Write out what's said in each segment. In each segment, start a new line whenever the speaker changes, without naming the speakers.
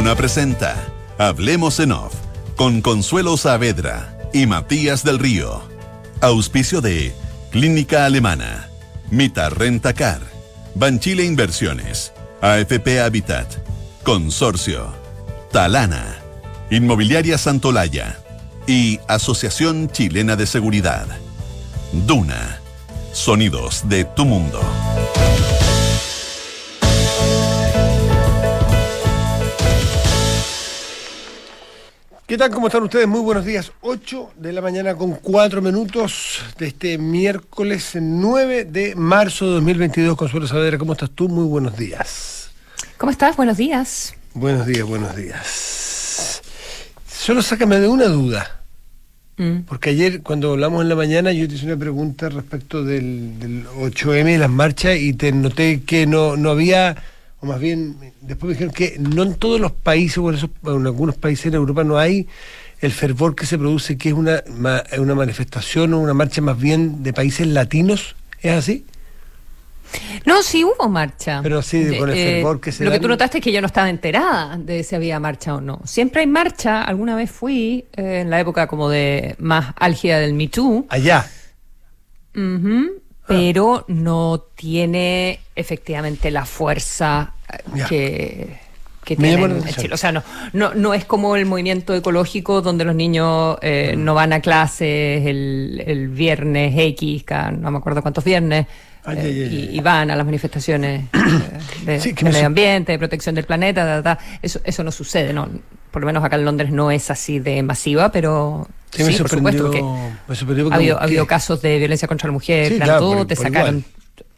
Duna presenta Hablemos en Off con Consuelo Saavedra y Matías del Río. Auspicio de Clínica Alemana, Mita Rentacar, Banchile Inversiones, AFP Habitat, Consorcio, Talana, Inmobiliaria Santolaya y Asociación Chilena de Seguridad. Duna, sonidos de tu mundo.
¿Qué tal? ¿Cómo están ustedes? Muy buenos días. 8 de la mañana con 4 minutos de este miércoles 9 de marzo de 2022. Consuelo Saavedra, ¿cómo estás tú? Muy buenos días.
¿Cómo estás? Buenos días.
Buenos días, buenos días. Solo sácame de una duda. Porque ayer cuando hablamos en la mañana yo te hice una pregunta respecto del 8M y las marchas y te noté que no había... o más bien, después me dijeron que no en todos los países, o en algunos países en Europa no hay el fervor que se produce, que es una manifestación o una marcha más bien de países latinos. ¿Es así?
No, sí hubo marcha.
Pero sí, con el fervor que se
Lo
da.
que tú notaste es que yo no estaba enterada de si había marcha o no. Siempre hay marcha. Alguna vez fui, en la época como de más álgida del Me Too.
Allá.
Pero no tiene efectivamente la fuerza que tiene en Chile. O sea, no es como el movimiento ecológico donde los niños no van a clases el viernes X, no me acuerdo cuántos viernes, y van a las manifestaciones de medio ambiente, de protección del planeta. Eso no sucede, ¿no? Por lo menos acá en Londres no es así de masiva, pero... Sí, por supuesto, porque ha habido casos de violencia contra la mujer,
sí,
claro,
todo,
te sacaron...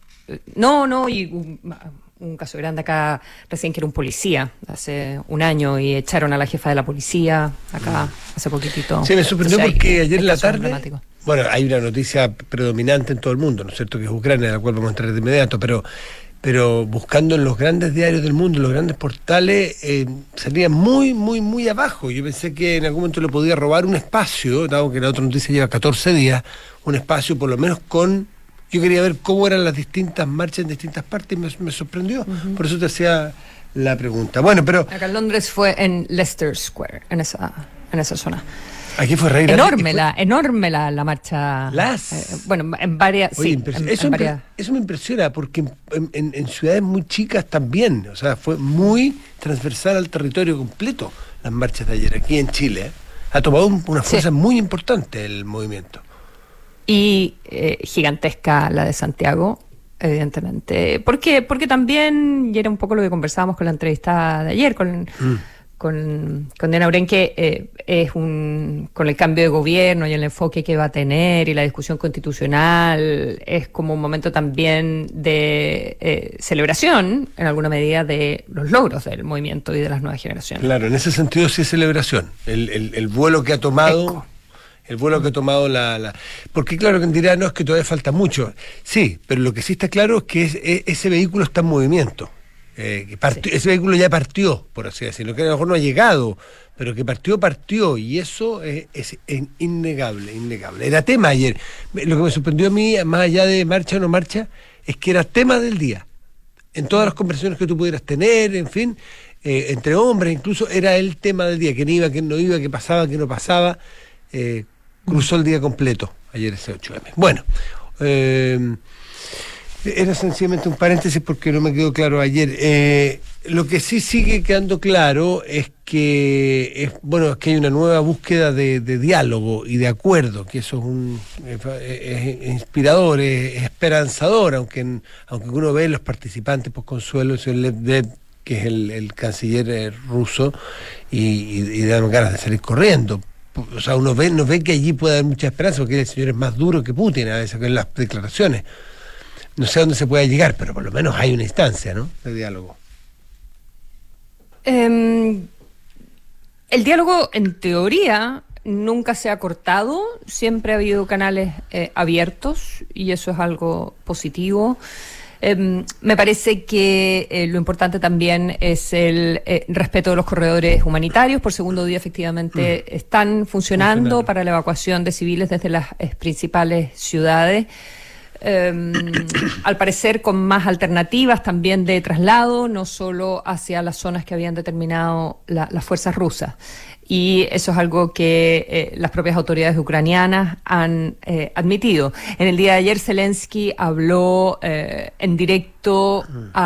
y un caso grande acá recién que era un policía, hace un año, y echaron a la jefa de la policía acá hace poquitito.
Sí, me sorprendió porque ayer en la tarde... Bueno, hay una noticia predominante en todo el mundo, ¿no es cierto?, que es Ucrania, a la cual vamos a entrar de inmediato, pero buscando en los grandes diarios del mundo, en los grandes portales, salía muy, muy, muy abajo. Yo pensé que en algún momento le podía robar un espacio, dado que la otra noticia lleva 14 días, un espacio por lo menos con... Yo quería ver cómo eran las distintas marchas en distintas partes y me sorprendió. Por eso te hacía la pregunta. Bueno, pero...
Acá en Londres fue en Leicester Square, en esa zona.
Aquí fue Rey
enorme la marcha. Bueno, en varias...
Oye,
sí,
eso me impresiona, porque en ciudades muy chicas también. O sea, fue muy transversal al territorio completo las marchas de ayer. Aquí en Chile ha tomado una fuerza muy importante el movimiento.
Y gigantesca la de Santiago, evidentemente. ¿Por qué? Porque también, y era un poco lo que conversábamos con la entrevista de ayer, con Diana Urenque, con el cambio de gobierno y el enfoque que va a tener y la discusión constitucional, es como un momento también de celebración, en alguna medida, de los logros del movimiento y de las nuevas generaciones.
Claro, en ese sentido sí es celebración. El vuelo que ha tomado... El vuelo que ha tomado Porque claro, quien dirá, no, es que todavía falta mucho. Sí, pero lo que sí está claro es que ese vehículo está en movimiento. Ese vehículo ya partió, por así decirlo, que a lo mejor no ha llegado, pero que partió, y eso es innegable. Era tema ayer. Lo que me sorprendió a mí, más allá de marcha o no marcha, es que era tema del día. En todas las conversaciones que tú pudieras tener, en fin, entre hombres, incluso era el tema del día. Quién iba, quién no iba, qué pasaba, qué no pasaba. Cruzó el día completo ayer ese 8M. Bueno, era sencillamente un paréntesis porque no me quedó claro ayer. Lo que sí sigue quedando claro es que hay una nueva búsqueda de diálogo y de acuerdo, que eso es inspirador, es esperanzador, aunque uno ve los participantes, pues Consuelo, el señor Lebedev, que es el canciller ruso, y dan ganas de salir corriendo. O sea, uno ve que allí puede haber mucha esperanza, porque el señor es más duro que Putin a veces en las declaraciones. No sé a dónde se puede llegar, pero por lo menos hay una instancia, ¿no?, de diálogo.
El diálogo, en teoría, nunca se ha cortado. Siempre ha habido canales abiertos, y eso es algo positivo. Me parece que lo importante también es el respeto de los corredores humanitarios. Por segundo día, efectivamente, están funcionando para la evacuación de civiles desde las principales ciudades. al parecer con más alternativas también de traslado, no solo hacia las zonas que habían determinado las fuerzas rusas. Y eso es algo que las propias autoridades ucranianas han admitido. En el día de ayer Zelensky habló en directo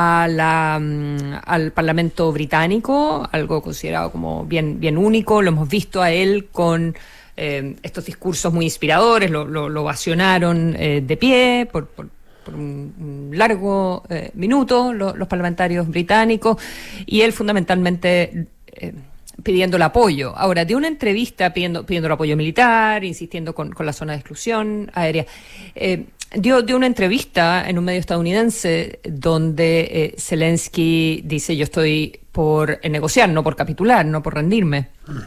al Parlamento británico, algo considerado como bien único. Lo hemos visto a él con estos discursos muy inspiradores, lo ovacionaron de pie por un largo minuto los parlamentarios británicos, y él fundamentalmente pidiendo el apoyo. Ahora, dio una entrevista pidiendo el apoyo militar, insistiendo con la zona de exclusión aérea. Dio una entrevista en un medio estadounidense donde Zelensky dice: yo estoy por negociar, no por capitular, no por rendirme.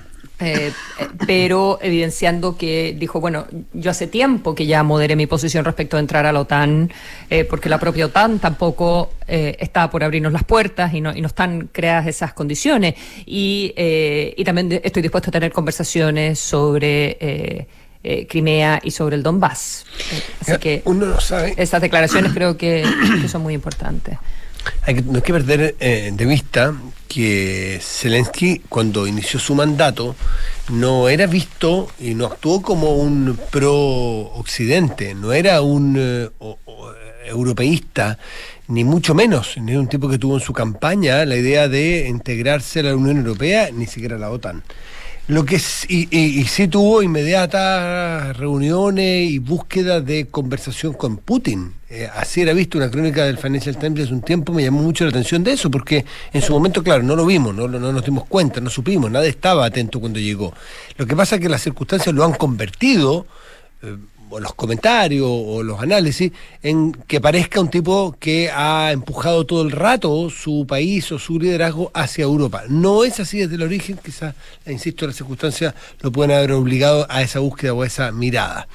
Pero evidenciando que dijo, bueno, yo hace tiempo que ya moderé mi posición respecto a entrar a la OTAN, porque la propia OTAN tampoco está por abrirnos las puertas y no están creadas esas condiciones, y también estoy dispuesto a tener conversaciones sobre Crimea y sobre el Donbass. Así que
uno lo sabe.
Esas declaraciones creo que son muy importantes.
No hay que perder de vista que Zelensky, cuando inició su mandato, no era visto y no actuó como un pro-occidente, no era un europeísta, ni mucho menos, ni un tipo que tuvo en su campaña la idea de integrarse a la Unión Europea, ni siquiera a la OTAN. Lo que sí tuvo inmediatas reuniones y búsqueda de conversación con Putin. Así era visto una crónica del Financial Times hace un tiempo. Me llamó mucho la atención de eso, porque en su momento, claro, no lo vimos, no nos dimos cuenta, no supimos, nadie estaba atento cuando llegó. Lo que pasa es que las circunstancias lo han convertido, o los comentarios o los análisis, en que parezca un tipo que ha empujado todo el rato su país o su liderazgo hacia Europa. No es así desde el origen, quizás, insisto, las circunstancias lo pueden haber obligado a esa búsqueda o a esa mirada.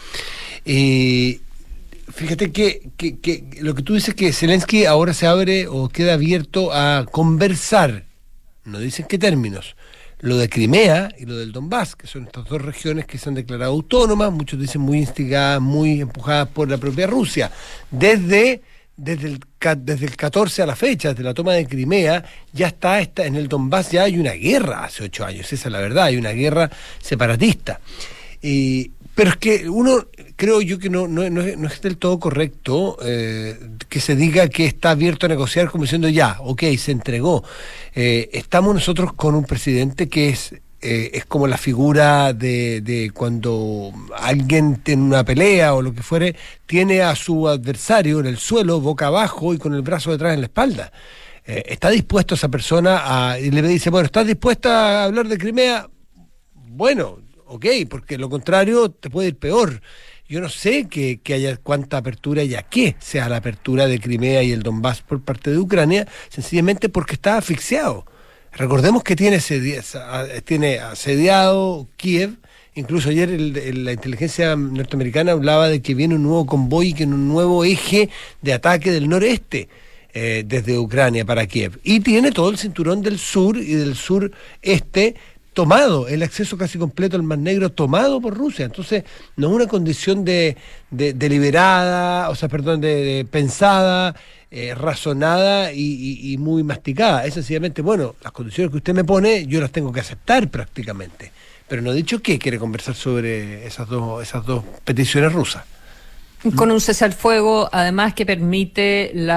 Fíjate que lo que tú dices, que Zelensky ahora se abre o queda abierto a conversar, no dicen qué términos, lo de Crimea y lo del Donbass, que son estas dos regiones que se han declarado autónomas, muchos dicen muy instigadas, muy empujadas por la propia Rusia. Desde el 14 a la fecha, desde la toma de Crimea, ya está en el Donbass, ya hay una guerra hace 8 años, esa es la verdad, hay una guerra separatista. Pero es que creo yo que no es del todo correcto que se diga que está abierto a negociar como diciendo ya, ok, se entregó. Estamos nosotros con un presidente que es como la figura de cuando alguien tiene una pelea o lo que fuere, tiene a su adversario en el suelo, boca abajo y con el brazo detrás en la espalda. Está dispuesto esa persona y le dice, bueno, ¿estás dispuesta a hablar de Crimea? Bueno, ok, porque lo contrario te puede ir peor. Yo no sé que haya cuánta apertura y a qué sea la apertura de Crimea y el Donbass por parte de Ucrania, sencillamente porque está asfixiado. Recordemos que tiene asediado Kiev. Incluso ayer la inteligencia norteamericana hablaba de que viene un nuevo convoy, que un nuevo eje de ataque del noreste desde Ucrania para Kiev. Y tiene todo el cinturón del sur y del sureste tomado, el acceso casi completo al Mar Negro tomado por Rusia. Entonces no es una condición deliberada, de pensada, razonada y muy masticada. Es sencillamente, bueno, las condiciones que usted me pone yo las tengo que aceptar prácticamente, pero no he dicho que quiere conversar sobre esas dos peticiones rusas.
Con un cese al fuego, además, que permite le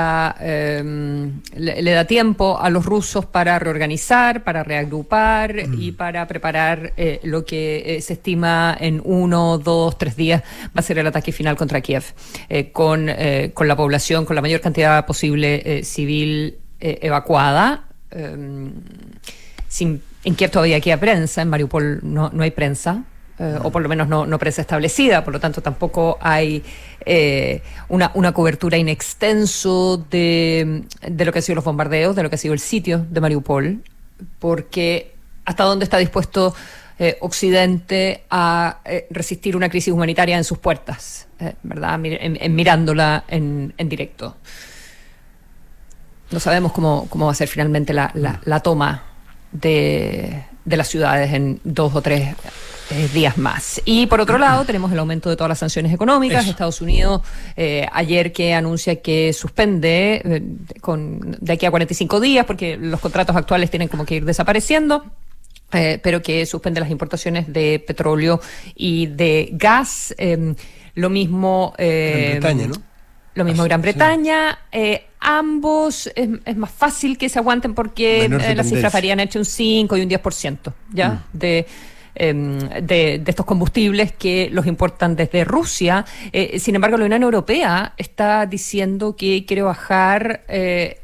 da tiempo a los rusos para reorganizar, para reagrupar y para preparar lo que se estima en 1, 2, 3 días va a ser el ataque final contra Kiev, con la población, con la mayor cantidad posible civil evacuada. En Kiev todavía queda prensa, en Mariupol no hay prensa. O por lo menos no prensa establecida, por lo tanto tampoco hay una cobertura in extenso de lo que han sido los bombardeos, de lo que ha sido el sitio de Mariupol, porque hasta dónde está dispuesto Occidente a resistir una crisis humanitaria en sus puertas, ¿verdad? Mirándola en directo. No sabemos cómo va a ser finalmente la toma de las ciudades en 2 o 3 días más. Y por otro lado, tenemos el aumento de todas las sanciones económicas. Estados Unidos, ayer que anuncia que suspende de aquí a 45 días, porque los contratos actuales tienen como que ir desapareciendo. Pero que suspende las importaciones de petróleo y de gas. Lo mismo...
Gran Bretaña, ¿no?
Lo mismo Gran Bretaña. Sí. Ambos es más fácil que se aguanten porque las cifras varían entre un 5 y un 10%, ¿ya? De estos combustibles que los importan desde Rusia. Sin embargo, la Unión Europea está diciendo que quiere bajar en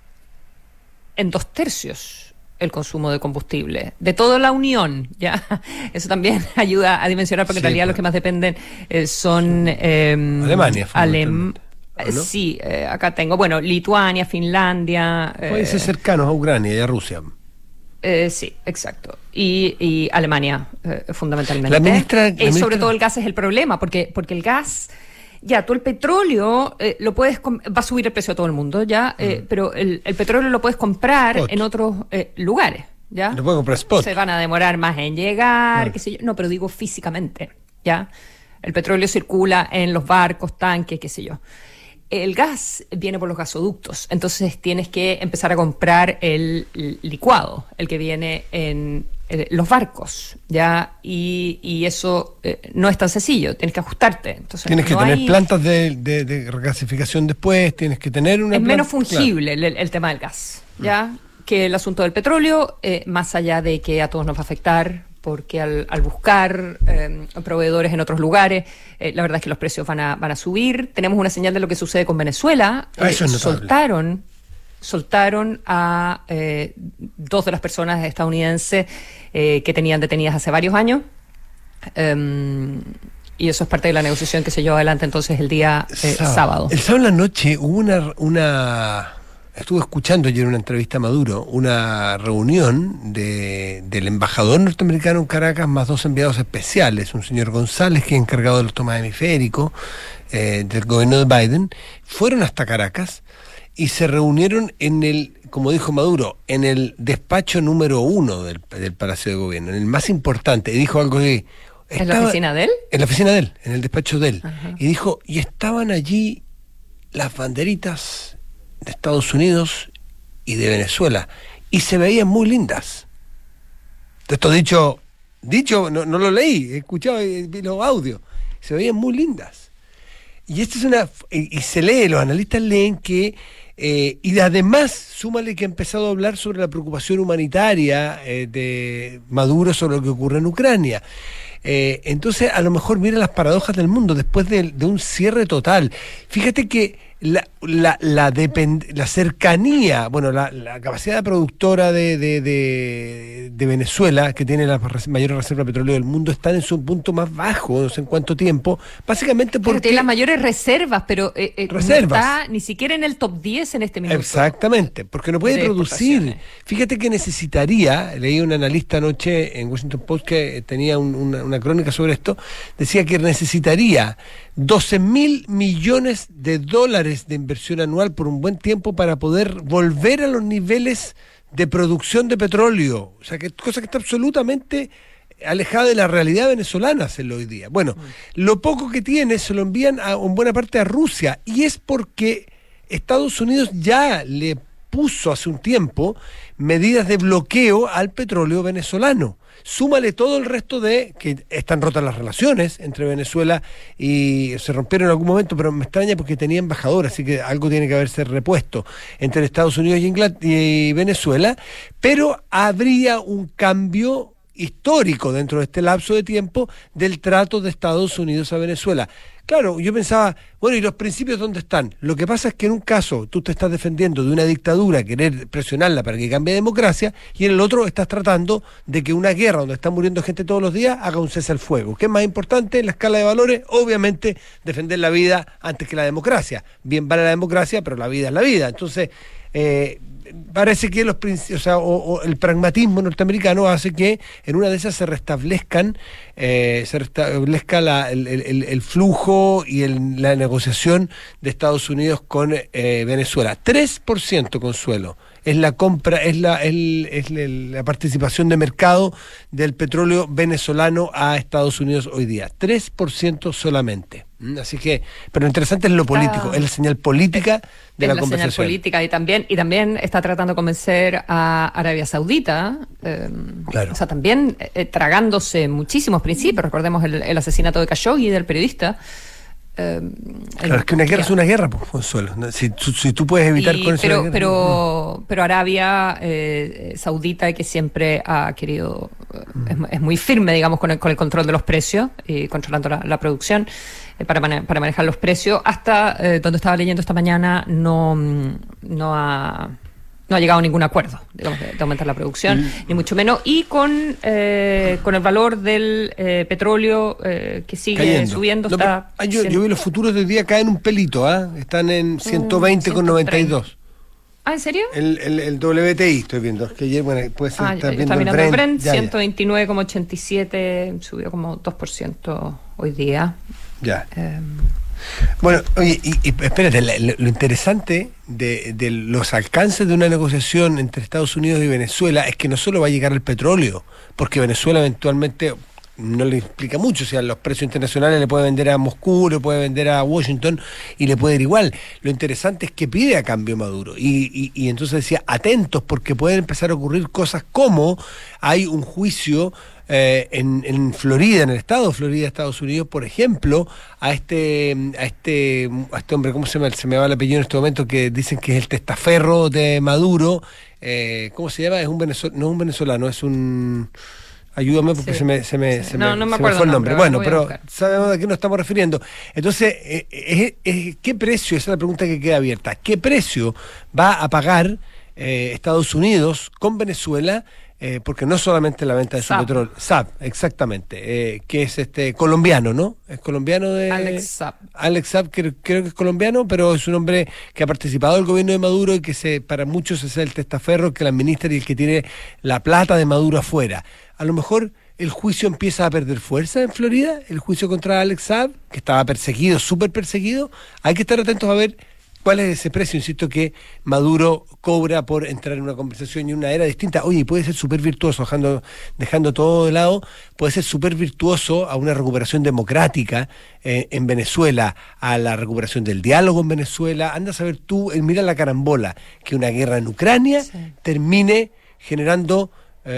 2/3 el consumo de combustible de toda la Unión, ¿ya? Eso también ayuda a dimensionar, porque en realidad los que más dependen son
Alemania,
¿no? Sí, acá tengo, Lituania, Finlandia.
Países cercanos a Ucrania y a Rusia.
Sí, exacto. Y Alemania, fundamentalmente.
La ministra...
Sobre todo el gas es el problema, porque el gas... Ya, tú el petróleo lo puedes... va a subir el precio a todo el mundo, ¿ya? Pero el petróleo lo puedes comprar en otros lugares, ¿ya?
Lo puedes comprar spot.
Se van a demorar más en llegar, qué sé yo. No, pero digo físicamente, ¿ya? El petróleo circula en los barcos, tanques, qué sé yo. El gas viene por los gasoductos, entonces tienes que empezar a comprar el licuado, el que viene en los barcos, ¿ya? Y eso no es tan sencillo, tienes que ajustarte. Entonces,
tienes que tener plantas de regasificación después, tienes que tener una...
Es menos fungible el tema del gas, ¿ya? Que el asunto del petróleo, más allá de que a todos nos va a afectar, porque al buscar proveedores en otros lugares, la verdad es que los precios van a subir. Tenemos una señal de lo que sucede con Venezuela.
Eso es notable.
Soltaron a 2 de las personas estadounidenses que tenían detenidas hace varios años. Y eso es parte de la negociación que se llevó adelante entonces el día sábado.
El sábado en la noche hubo estuve escuchando ayer una entrevista a Maduro, una reunión del embajador norteamericano en Caracas más 2 enviados especiales, un señor González, que es encargado de los tomas hemisféricos del gobierno de Biden. Fueron hasta Caracas y se reunieron como dijo Maduro, en el despacho número 1 del Palacio de Gobierno, en el más importante, y dijo algo que...
¿En la oficina de él?
En la oficina de él, en el despacho de él.
Ajá.
Y dijo, y estaban allí las banderitas de Estados Unidos y de Venezuela, y se veían muy lindas. Esto dicho, no lo leí, he escuchado los audios, se veían muy lindas. Y esto es y se lee, los analistas leen que, y además, súmale que ha empezado a hablar sobre la preocupación humanitaria de Maduro sobre lo que ocurre en Ucrania. Entonces, a lo mejor mira las paradojas del mundo después de un cierre total. Fíjate que la cercanía, la capacidad productora de Venezuela, que tiene la mayor reserva de petróleo del mundo, están en su punto más bajo, no sé en cuánto tiempo, básicamente porque...
Pero tiene las mayores reservas, pero no está ni siquiera en el top 10 en este minuto.
Exactamente, porque no puede producir. Fíjate que necesitaría, leí un analista anoche en Washington Post que tenía una crónica sobre esto, decía que necesitaría $12,000 millones de inversión anual por un buen tiempo para poder volver a los niveles de producción de petróleo, o sea, cosa que está absolutamente alejada de la realidad venezolana hacerlo hoy día. Bueno, lo poco que tiene se lo envían en buena parte a Rusia, y es porque Estados Unidos ya le puso hace un tiempo medidas de bloqueo al petróleo venezolano. Súmale todo el resto de que están rotas las relaciones entre Venezuela y se rompieron en algún momento, pero me extraña porque tenía embajador, así que algo tiene que haberse repuesto entre Estados Unidos y Venezuela, pero habría un cambio histórico dentro de este lapso de tiempo del trato de Estados Unidos a Venezuela. Claro, yo pensaba, ¿y los principios dónde están? Lo que pasa es que en un caso tú te estás defendiendo de una dictadura, querer presionarla para que cambie a democracia, y en el otro estás tratando de que una guerra donde está muriendo gente todos los días haga un cese al fuego. ¿Qué es más importante en la escala de valores? Obviamente defender la vida antes que la democracia. Bien vale la democracia, pero la vida es la vida. Entonces, parece que el pragmatismo norteamericano hace que en una de esas se restablezca el flujo y la negociación de Estados Unidos con Venezuela. 3%, Consuelo, es la compra, es la participación de mercado del petróleo venezolano a Estados Unidos hoy día. 3% solamente. Así que, pero lo interesante es lo político, es la señal política de la conversación.
Señal política y también está tratando de convencer a Arabia Saudita,
claro.
O sea, también tragándose muchísimos principios. Recordemos el asesinato de Khashoggi, del periodista.
Claro, es que una guerra es una guerra, pues, Consuelo. Si tú puedes evitar con eso.
Pero Arabia Saudita, que siempre ha querido, es muy firme, digamos, con el control de los precios y controlando la producción para manejar los precios. Hasta donde estaba leyendo esta mañana, no ha llegado a ningún acuerdo, digamos, de aumentar la producción, ni mucho menos, y con el valor del petróleo que sigue cayendo, subiendo.
Yo vi los futuros de hoy día caen un pelito, están en 120,92.
¿En serio?
El WTI estoy viendo, es que ayer, puede ser,
está viendo el Brent, 129,87, subió como 2% hoy día.
Ya. Bueno, oye, y espérate, lo interesante de los alcances de una negociación entre Estados Unidos y Venezuela es que no solo va a llegar el petróleo, porque Venezuela eventualmente no le implica mucho, o sea, los precios internacionales le puede vender a Moscú, le puede vender a Washington y le puede ir igual. Lo interesante es que pide a cambio Maduro y entonces decía, atentos, porque pueden empezar a ocurrir cosas como hay un juicio en Florida, en el estado de Florida, Estados Unidos, por ejemplo, a este hombre, ¿cómo se llama? Se me va el apellido en este momento, que dicen que es el testaferro de Maduro. ¿Cómo se llama? No es un venezolano, es un... Ayúdame porque
sí.
se me
acuerdo
fue el nombre. Bueno, pero
buscar.
Sabemos de qué nos estamos refiriendo. Entonces, ¿qué precio? Esa es la pregunta que queda abierta. ¿Qué precio va a pagar Estados Unidos con Venezuela? Porque no solamente la venta de su petróleo. Saab, exactamente. Que es colombiano, ¿no? Es colombiano de...
Alex Saab.
Alex Saab, creo que es colombiano, pero es un hombre que ha participado del gobierno de Maduro y que para muchos es el testaferro que la administra y el que tiene la plata de Maduro afuera. A lo mejor el juicio empieza a perder fuerza en Florida, el juicio contra Alex Saab, que estaba perseguido, súper perseguido. Hay que estar atentos a ver cuál es ese precio, insisto, que Maduro cobra por entrar en una conversación y una era distinta. Oye, puede ser súper virtuoso, dejando todo de lado, puede ser súper virtuoso a una recuperación democrática en Venezuela, a la recuperación del diálogo en Venezuela. Anda a saber tú, mira la carambola, que una guerra en Ucrania termine generando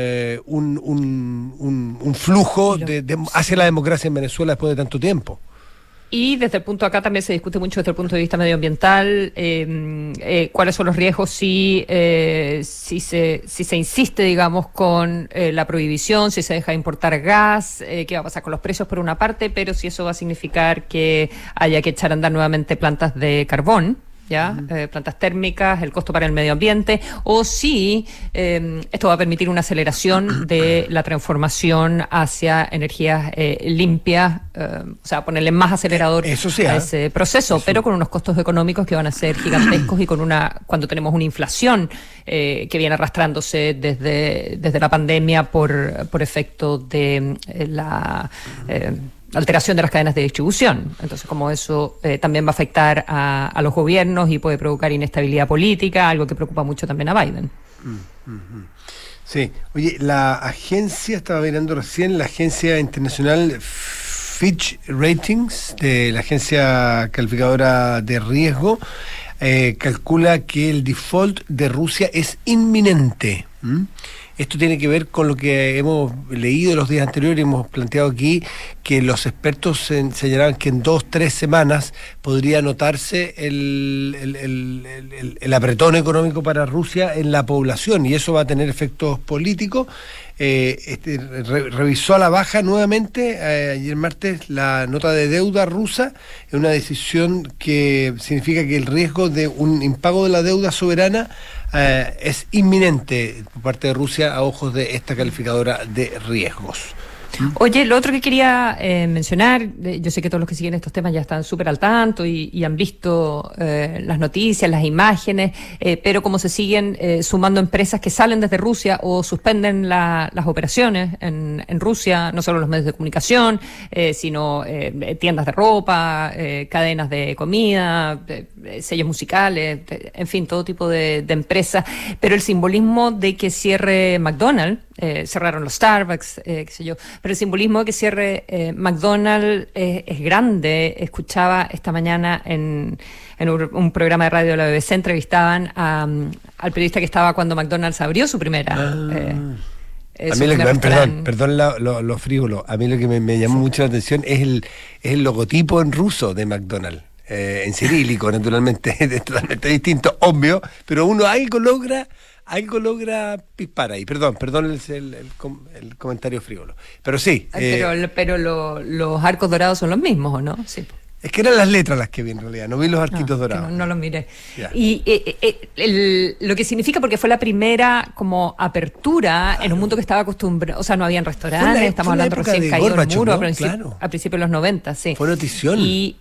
un flujo hacia la democracia en Venezuela después de tanto tiempo.
Y desde el punto acá también se discute mucho desde el punto de vista medioambiental, cuáles son los riesgos si se insiste, digamos, con la prohibición, si se deja de importar gas, qué va a pasar con los precios por una parte, pero si eso va a significar que haya que echar a andar nuevamente plantas de carbón, plantas térmicas, el costo para el medio ambiente, o si esto va a permitir una aceleración de la transformación hacia energías limpias, o sea, ponerle más acelerador a ese proceso, pero con unos costos económicos que van a ser gigantescos y cuando tenemos una inflación que viene arrastrándose desde la pandemia por efecto de la alteración de las cadenas de distribución. Entonces, como eso también va a afectar a los gobiernos y puede provocar inestabilidad política, algo que preocupa mucho también a Biden.
Sí. Oye, la agencia, estaba mirando recién, la agencia internacional Fitch Ratings, de la agencia calificadora de riesgo, calcula que el default de Rusia es inminente. Esto tiene que ver con lo que hemos leído los días anteriores y hemos planteado aquí, que los expertos señalaban que en 2-3 semanas podría notarse el apretón económico para Rusia en la población, y eso va a tener efectos políticos. Revisó a la baja nuevamente ayer martes la nota de deuda rusa, en una decisión que significa que el riesgo de un impago de la deuda soberana es inminente por parte de Rusia a ojos de esta calificadora de riesgos.
Oye, lo otro que quería mencionar, yo sé que todos los que siguen estos temas ya están súper al tanto y han visto las noticias, las imágenes, pero como se siguen sumando empresas que salen desde Rusia o suspenden las operaciones en Rusia, no solo los medios de comunicación, sino tiendas de ropa, cadenas de comida, sellos musicales, en fin, todo tipo de empresas, pero el simbolismo de que cierre McDonald's, cerraron los Starbucks, qué sé yo, pero el simbolismo de que cierre McDonald's es grande. Escuchaba esta mañana en un programa de radio de la BBC, entrevistaban al periodista que estaba cuando McDonald's abrió su primera...
a mí perdón lo frívolo, a mí lo que me llamó mucho la atención es el logotipo en ruso de McDonald's, en cirílico, naturalmente, es totalmente distinto, obvio, pero uno algo logra pispar ahí. Perdón el comentario frívolo. Pero sí.
Pero los arcos dorados son los mismos, ¿o no? Sí.
Es que eran las letras las que vi en realidad, no vi los arquitos dorados.
No los miré. Yeah. Y lo que significa, porque fue la primera como apertura en un mundo que estaba acostumbrado, o sea, no habían restaurantes, estamos hablando recién caído el muro, ¿no? A principios de los 90, sí.
Fue notición.
Y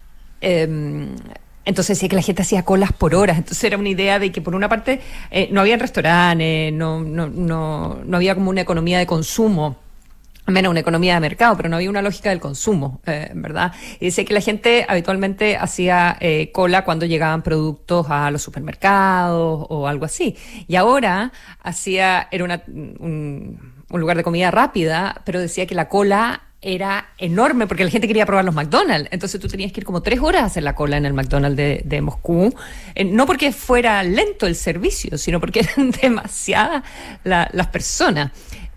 entonces decía que la gente hacía colas por horas, entonces era una idea de que por una parte no había restaurantes, no había como una economía de consumo, menos una economía de mercado, pero no había una lógica del consumo, ¿verdad? Y decía que la gente habitualmente hacía cola cuando llegaban productos a los supermercados o algo así, y ahora era un lugar de comida rápida, pero decía que la cola era enorme porque la gente quería probar los McDonald's, entonces tú tenías que ir como 3 horas a hacer la cola en el McDonald's de Moscú, no porque fuera lento el servicio, sino porque eran demasiadas las personas,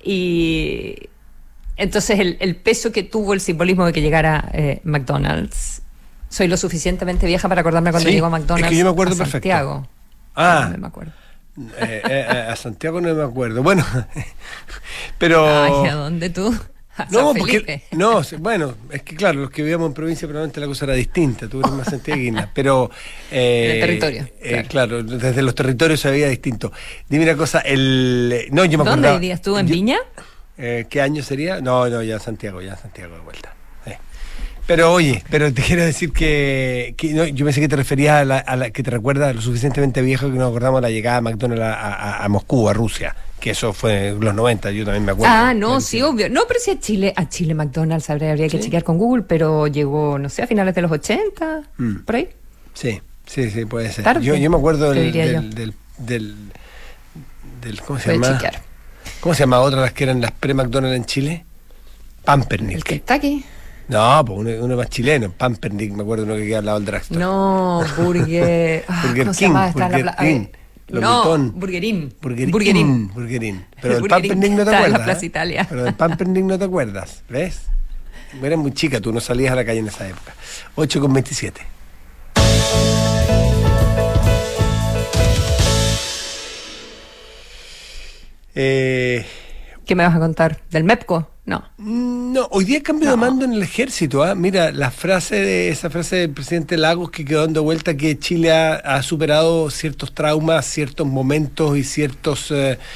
y entonces el peso que tuvo el simbolismo de que llegara McDonald's. Soy lo suficientemente vieja para acordarme cuando llegó a McDonald's,
es que yo me acuerdo
a Santiago.
No
me acuerdo.
A Santiago no me acuerdo, bueno, pero...
Ay, ¿a dónde tú?
No, porque bueno, es que claro, los que vivíamos en provincia probablemente la cosa era distinta, tú eres más santiaguina, pero
el territorio,
claro, desde los territorios se veía distinto. Dime una cosa, yo me acuerdo.
¿Dónde vivías tú? ¿En Viña?
¿Qué año sería? No, ya Santiago de vuelta. Pero oye, te quiero decir que yo pensé que te referías a la que te recuerda lo suficientemente viejo que nos acordamos de la llegada de McDonald's a Moscú, a Rusia, que eso fue en los 90, yo también me acuerdo.
Sí, obvio. No, pero si a Chile McDonald's habría que chequear con Google, pero llegó, no sé, a finales de los 80, por ahí.
Sí, puede ser.
Tarde,
yo me acuerdo del ¿cómo se llama?
Chequear.
¿Cómo se llama otra las que eran las pre-McDonald's en Chile? Pampernick.
¿El Kentucky?
No, pues uno más chileno, Pampernick, me acuerdo uno que queda al lado del drugstore.
No, Burger...
Burger
¿cómo
King,
se llama?
Burger King.
Burgerín.
Pero del Pampernick no te acuerdas.
En la Plaza Italia.
Pero del Pampernick no te acuerdas, ¿ves? Eras muy chica, tú no salías a la calle en esa época. 8:27.
¿Qué me vas a contar? ¿Del MEPCO? No,
hoy día cambio de mando en el ejército. Mira, esa frase del presidente Lagos que quedó dando vuelta, que Chile ha superado ciertos traumas, ciertos momentos y ciertos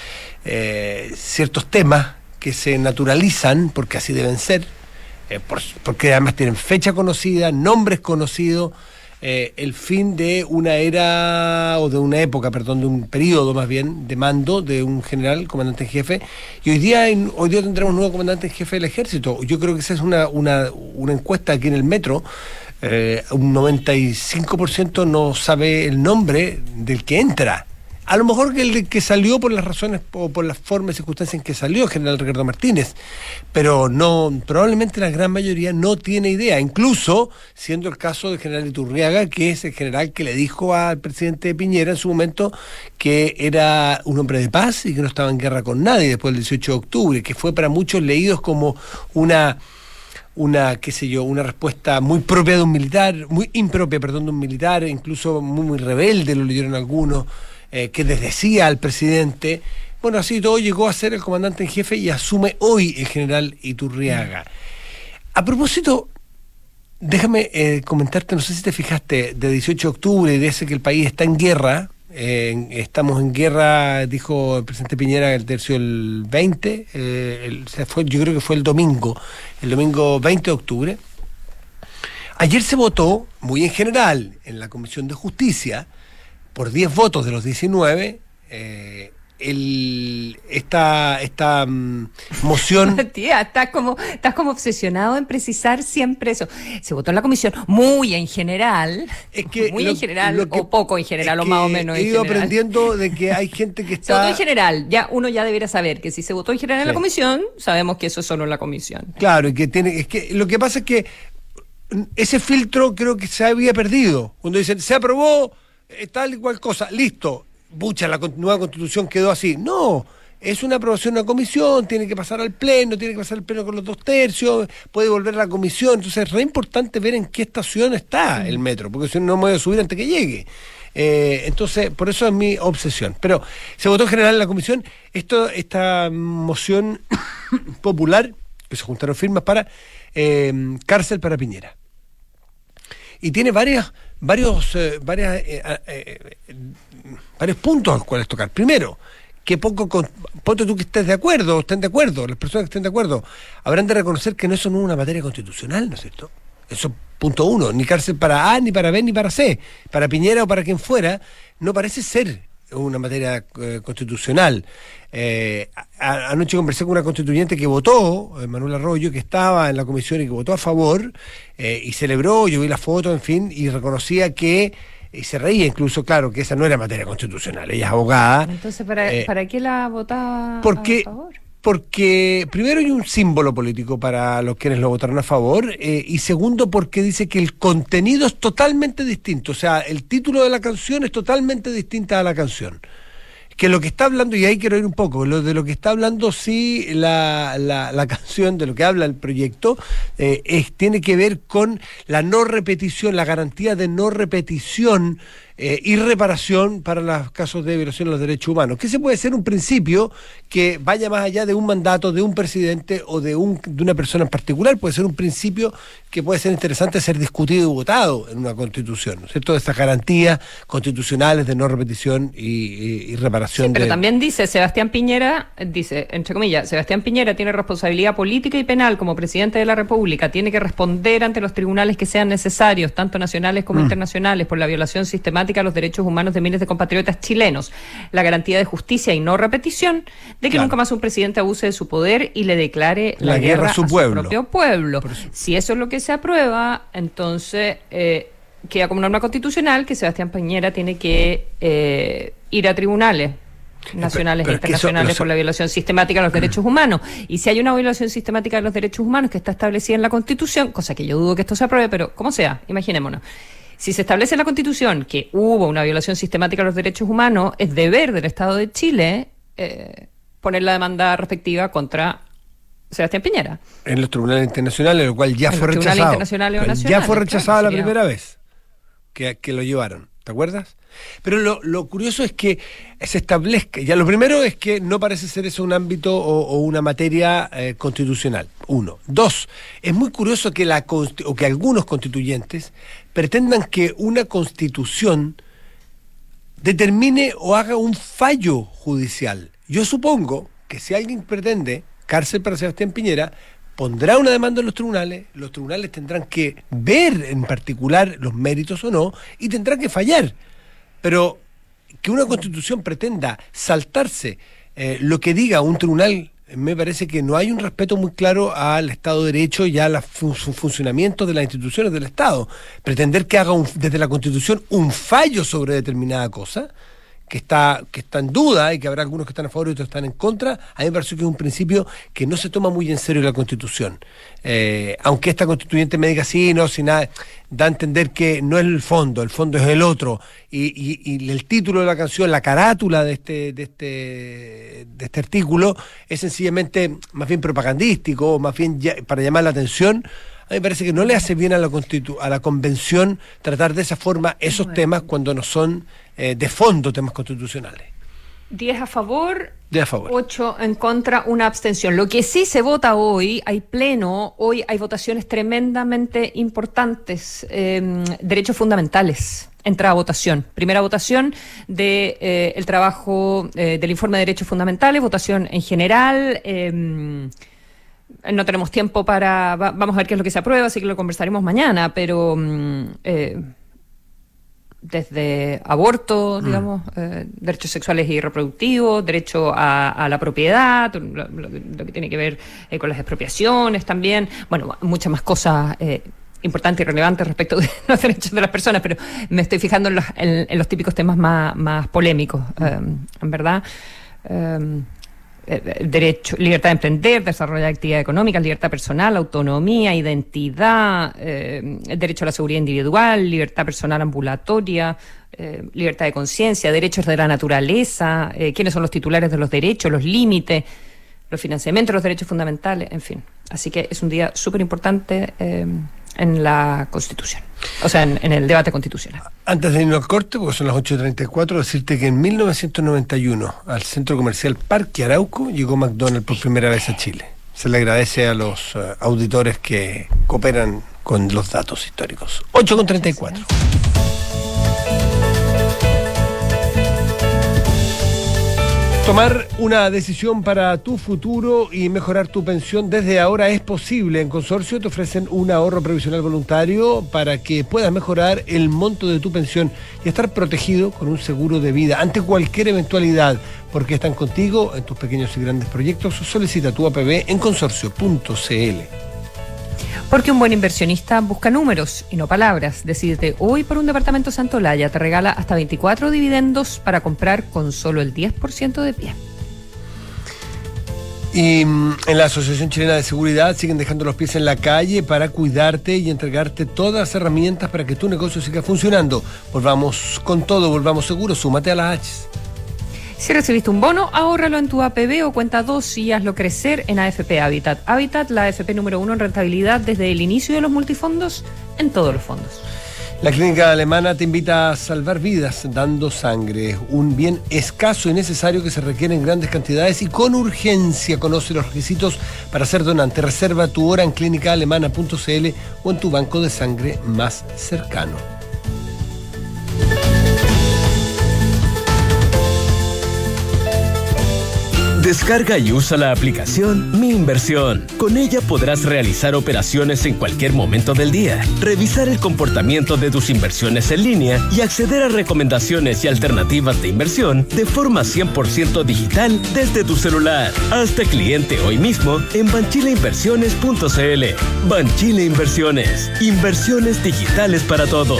temas que se naturalizan, porque así deben ser, porque además tienen fecha conocida, nombres conocidos, el fin de una era, o de una época, perdón, de un periodo más bien, de mando de un general, comandante en jefe, y hoy día tendremos un nuevo comandante en jefe del ejército. Yo creo que esa es una encuesta aquí en el Metro, un 95% no sabe el nombre del que entra. A lo mejor que el que salió por las razones o por las formas y circunstancias en que salió, el general Ricardo Martínez, pero probablemente la gran mayoría no tiene idea, incluso siendo el caso del general Iturriaga, que es el general que le dijo al presidente Piñera en su momento que era un hombre de paz y que no estaba en guerra con nadie después del 18 de octubre, que fue para muchos leídos como una respuesta muy propia de un militar, muy impropia, perdón, de un militar, incluso muy rebelde, lo leyeron algunos, que desdecía al presidente. Bueno, así todo llegó a ser el comandante en jefe y asume hoy el general Iturriaga. A propósito, déjame comentarte, no sé si te fijaste, de 18 de octubre, de ese que el país está en guerra, estamos en guerra, dijo el presidente Piñera el tercio del 20, yo creo que fue el domingo 20 de octubre. Ayer se votó, muy en general, en la Comisión de Justicia, por 10 votos de los 19, esta moción.
Tía, estás como obsesionado en precisar siempre eso. Se votó en la comisión muy en general, o poco en general, o más o menos en general.
He ido aprendiendo de que hay gente que está...
Se votó en general, uno ya debería saber que si se votó en general en la comisión, sabemos que eso es solo en la comisión.
Claro, es que lo que pasa es que ese filtro creo que se había perdido. Cuando dicen, se aprobó tal y cual cosa, listo. Pucha, la nueva Constitución quedó así. No, es una aprobación de una comisión, tiene que pasar al pleno con los 2/3, puede volver a la comisión. Entonces es re importante ver en qué estación está el metro, porque si no, no me voy a subir antes que llegue. Entonces, por eso es mi obsesión. Pero se votó en general en la comisión esta moción popular, que se juntaron firmas para cárcel para Piñera. Y tiene varios puntos a los cuales tocar. Primero, que ponte tú que estés de acuerdo, o estén de acuerdo, las personas que estén de acuerdo, habrán de reconocer que eso no es una materia constitucional, ¿no es cierto? Eso, punto uno, ni cárcel para A, ni para B, ni para C. Para Piñera o para quien fuera, no parece ser una materia constitucional. Anoche conversé con una constituyente que votó, Manuel Arroyo, que estaba en la comisión y que votó a favor, y celebró, yo vi la foto, en fin, y reconocía que, y se reía incluso, claro, que esa no era materia constitucional, ella es abogada.
Entonces, ¿para qué la votaba a favor?
Porque primero hay un símbolo político para los quienes lo votaron a favor, y segundo porque dice que el contenido es totalmente distinto, o sea, el título de la canción es totalmente distinta a la canción. Que lo que está hablando, y ahí quiero ir un poco, de lo que está hablando sí la canción, de lo que habla el proyecto, tiene que ver con la no repetición, la garantía de no repetición y reparación para los casos de violación de los derechos humanos, que ese puede ser un principio que vaya más allá de un mandato de un presidente o de una persona en particular, puede ser un principio que puede ser interesante ser discutido y votado en una constitución, ¿no es cierto? Estas garantías constitucionales de no repetición y reparación.
Sí, pero también dice Sebastián Piñera, entre comillas, Sebastián Piñera tiene responsabilidad política y penal como presidente de la República, tiene que responder ante los tribunales que sean necesarios, tanto nacionales como internacionales, por la violación sistemática a los derechos humanos de miles de compatriotas chilenos, la garantía de justicia y no repetición, de que nunca más un presidente abuse de su poder y le declare la guerra a su propio pueblo. Si eso es lo que se aprueba, entonces queda como norma constitucional que Sebastián Piñera tiene que ir a tribunales nacionales e internacionales por la violación sistemática de los derechos humanos. Y si hay una violación sistemática de los derechos humanos que está establecida en la Constitución, cosa que yo dudo que esto se apruebe, pero como sea, imaginémonos. Si se establece en la Constitución que hubo una violación sistemática de los derechos humanos, es deber del Estado de Chile poner la demanda respectiva contra Sebastián Piñera. En
los tribunales internacionales, lo cual ya fue rechazado. Ya fue rechazada la primera vez que lo llevaron. ¿Te acuerdas? Pero lo curioso es que se establezca, ya lo primero es que no parece ser eso un ámbito o una materia constitucional, 1. 2, es muy curioso que que algunos constituyentes pretendan que una constitución determine o haga un fallo judicial. Yo supongo que si alguien pretende cárcel para Sebastián Piñera, pondrá una demanda en los tribunales tendrán que ver en particular los méritos o no, y tendrán que fallar. Pero que una constitución pretenda saltarse lo que diga un tribunal, me parece que no hay un respeto muy claro al Estado de Derecho y a su funcionamiento de las instituciones del Estado. Pretender que haga desde la Constitución un fallo sobre determinada cosa, que está en duda y que habrá algunos que están a favor y otros están en contra, a mí me parece que es un principio que no se toma muy en serio la Constitución. Aunque esta constituyente me diga sí, no, sin nada, da a entender que no es el fondo es el otro. Y el título de la canción, la carátula de este artículo, es sencillamente más bien propagandístico, más bien para llamar la atención. A mí me parece que no le hace bien a la convención tratar de esa forma esos temas cuando no son de fondo temas constitucionales.
10 a favor, 8 en contra, una abstención. Lo que sí se vota hoy, hay pleno, hoy hay votaciones tremendamente importantes, derechos fundamentales. entra a votación. Primera votación de el trabajo del informe de derechos fundamentales, votación en general. No tenemos tiempo vamos a ver qué es lo que se aprueba, así que lo conversaremos mañana, pero desde aborto, digamos, derechos sexuales y reproductivos, derecho a la propiedad, lo que tiene que ver con las expropiaciones también, bueno, muchas más cosas importantes y relevantes respecto de los derechos de las personas, pero me estoy fijando en los típicos temas más polémicos, en verdad. Derecho, libertad de emprender, desarrollar actividad económica, libertad personal, autonomía, identidad, derecho a la seguridad individual, libertad personal ambulatoria, libertad de conciencia, derechos de la naturaleza, quiénes son los titulares de los derechos, los límites, los financiamientos de los derechos fundamentales, en fin. Así que es un día súper importante en la Constitución, o sea, en el debate constitucional.
Antes de irnos al corte, porque son las 8:34, decirte que en 1991 al centro comercial Parque Arauco llegó McDonald's por primera vez a Chile. Se le agradece a los auditores que cooperan con los datos históricos. 8:34. Tomar una decisión para tu futuro y mejorar tu pensión desde ahora es posible. En Consorcio te ofrecen un ahorro previsional voluntario para que puedas mejorar el monto de tu pensión y estar protegido con un seguro de vida ante cualquier eventualidad, porque están contigo en tus pequeños y grandes proyectos. Solicita tu APB en consorcio.cl.
Porque un buen inversionista busca números y no palabras. Decídete hoy por un departamento Santolaya. Te regala hasta 24 dividendos para comprar con solo el 10% de pie.
Y en la Asociación Chilena de Seguridad siguen dejando los pies en la calle para cuidarte y entregarte todas las herramientas para que tu negocio siga funcionando. Volvamos con todo, volvamos seguros. Súmate a las H.
Si recibiste un bono, ahórralo en tu APB o cuenta 2 y hazlo crecer en AFP Habitat. Habitat, la AFP número 1 en rentabilidad desde el inicio de los multifondos en todos los fondos.
La Clínica Alemana te invita a salvar vidas dando sangre, un bien escaso y necesario que se requiere en grandes cantidades y con urgencia. Conoce los requisitos para ser donante. Reserva tu hora en clínicaalemana.cl o en tu banco de sangre más cercano.
Descarga y usa la aplicación Mi Inversión. Con ella podrás realizar operaciones en cualquier momento del día, revisar el comportamiento de tus inversiones en línea y acceder a recomendaciones y alternativas de inversión de forma 100% digital desde tu celular. Hazte cliente hoy mismo en banchileinversiones.cl. Banchile Inversiones. Inversiones digitales para todos.